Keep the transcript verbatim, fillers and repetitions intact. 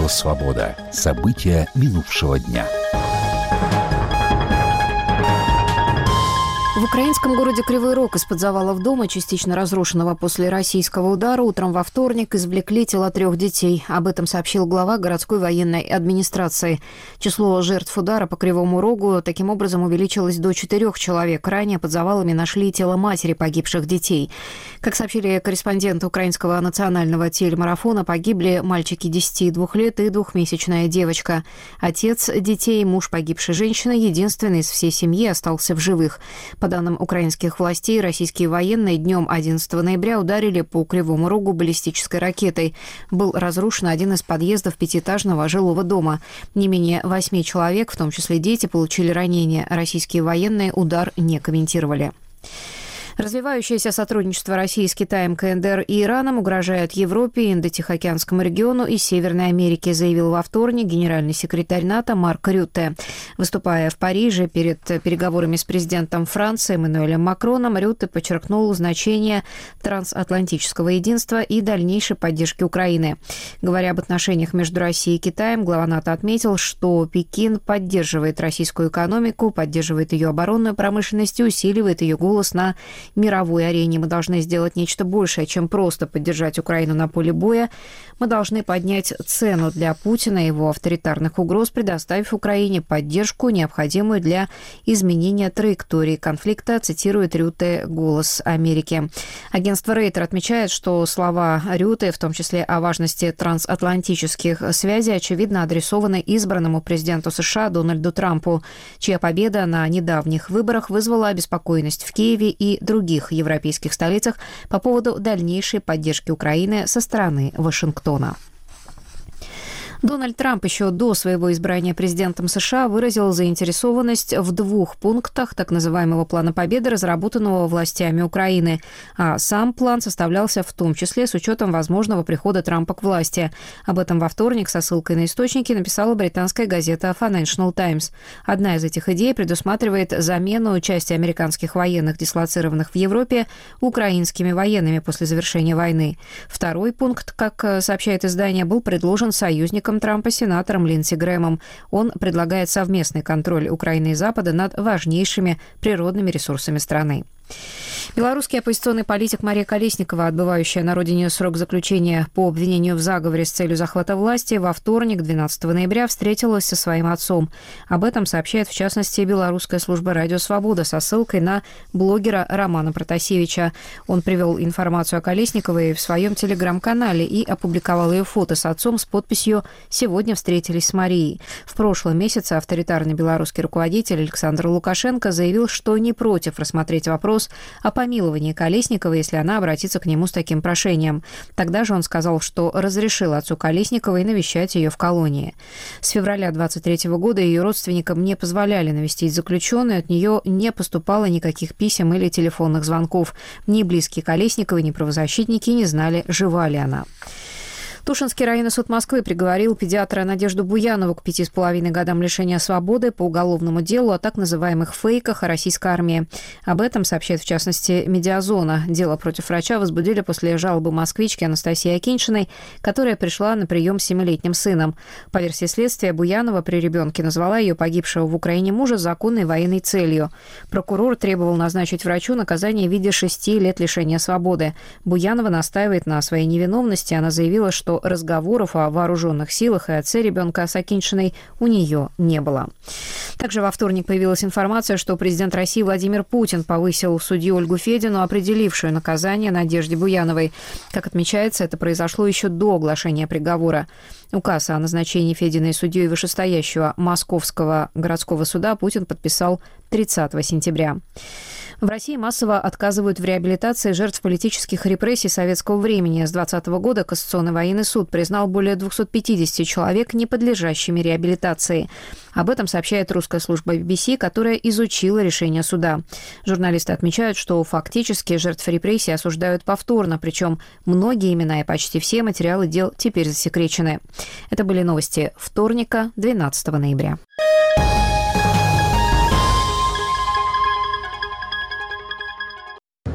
«Свобода». События минувшего дня. В украинском городе Кривой Рог из-под завалов дома, частично разрушенного после российского удара, утром во вторник извлекли тела трех детей. Об этом сообщил глава городской военной администрации. Число жертв удара по Кривому Рогу таким образом увеличилось до четырех человек. Ранее под завалами нашли тело матери погибших детей. Как сообщили корреспонденты украинского национального телемарафона, погибли мальчики десяти и двух лет и двухмесячная девочка. Отец детей, муж погибшей женщины, единственный из всей семьи, остался в живых. По данным украинских властей, российские военные днем одиннадцатого ноября ударили по Кривому Рогу баллистической ракетой. Был разрушен один из подъездов пятиэтажного жилого дома. Не менее восьми человек, в том числе дети, получили ранения. Российские военные удар не комментировали. Развивающееся сотрудничество России с Китаем, КНДР и Ираном угрожает Европе, Индо-Тихоокеанскому региону и Северной Америке, заявил во вторник генеральный секретарь НАТО Марк Рютте. Выступая в Париже перед переговорами с президентом Франции Эммануэлем Макроном, Рютте подчеркнул значение трансатлантического единства и дальнейшей поддержки Украины. Говоря об отношениях между Россией и Китаем, глава НАТО отметил, что Пекин поддерживает российскую экономику, поддерживает ее оборонную промышленность и усиливает ее голос на мировой арене. Мы должны сделать нечто большее, чем просто поддержать Украину на поле боя. Мы должны поднять цену для Путина и его авторитарных угроз, предоставив Украине поддержку, необходимую для изменения траектории конфликта, цитирует Рютте «Голос Америки». Агентство Рейтер отмечает, что слова Рютте, в том числе о важности трансатлантических связей, очевидно адресованы избранному президенту США Дональду Трампу, чья победа на недавних выборах вызвала обеспокоенность в Киеве и других других европейских столицах по поводу дальнейшей поддержки Украины со стороны Вашингтона. Дональд Трамп еще до своего избрания президентом США выразил заинтересованность в двух пунктах так называемого плана победы, разработанного властями Украины. А сам план составлялся в том числе с учетом возможного прихода Трампа к власти. Об этом во вторник со ссылкой на источники написала британская газета Financial Times. Одна из этих идей предусматривает замену части американских военных, дислоцированных в Европе, украинскими военными после завершения войны. Второй пункт, как сообщает издание, был предложен союзником Трампа сенатором Линдси Грэмом. Он предлагает совместный контроль Украины и Запада над важнейшими природными ресурсами страны. Белорусский оппозиционный политик Мария Колесникова, отбывающая на родине срок заключения по обвинению в заговоре с целью захвата власти, во вторник, двенадцатого ноября, встретилась со своим отцом. Об этом сообщает, в частности, белорусская служба «Радио Свобода» со ссылкой на блогера Романа Протасевича. Он привел информацию о Колесниковой в своем телеграм-канале и опубликовал ее фото с отцом с подписью «Сегодня встретились с Марией». В прошлом месяце авторитарный белорусский руководитель Александр Лукашенко заявил, что не против рассмотреть вопрос о помиловании Колесниковой, если она обратится к нему с таким прошением. Тогда же он сказал, что разрешил отцу Колесниковой навещать ее в колонии. С февраля двадцать третьего года ее родственникам не позволяли навестить заключенную, от нее не поступало никаких писем или телефонных звонков. Ни близкие Колесниковой, ни правозащитники не знали, жива ли она. Тушинский районный суд Москвы приговорил педиатра Надежду Буянову к пяти с половиной годам лишения свободы по уголовному делу о так называемых фейках о российской армии. Об этом сообщает, в частности, «Медиазона». Дело против врача возбудили после жалобы москвички Анастасии Акиньшиной, которая пришла на прием с семилетним сыном. По версии следствия, Буянова при ребенке назвала ее погибшего в Украине мужа законной военной целью. Прокурор требовал назначить врачу наказание в виде шести лет лишения свободы. Буянова настаивает на своей невиновности. Она заявила, что разговоров о вооруженных силах и отце ребенка с Акиньшиной у нее не было. Также во вторник появилась информация, что президент России Владимир Путин повысил судью Ольгу Федину, определившую наказание Надежде Буяновой. Как отмечается, это произошло еще до оглашения приговора. Указ о назначении Фединой судьей вышестоящего Московского городского суда Путин подписал тридцатого сентября. В России массово отказывают в реабилитации жертв политических репрессий советского времени. С двадцатого года Кассационный военный суд признал более двухсот пятидесяти человек неподлежащими реабилитации. Об этом сообщает русская служба би би си, которая изучила решение суда. Журналисты отмечают, что фактически жертв репрессий осуждают повторно, причем многие имена и почти все материалы дел теперь засекречены. Это были новости вторника, двенадцатого ноября.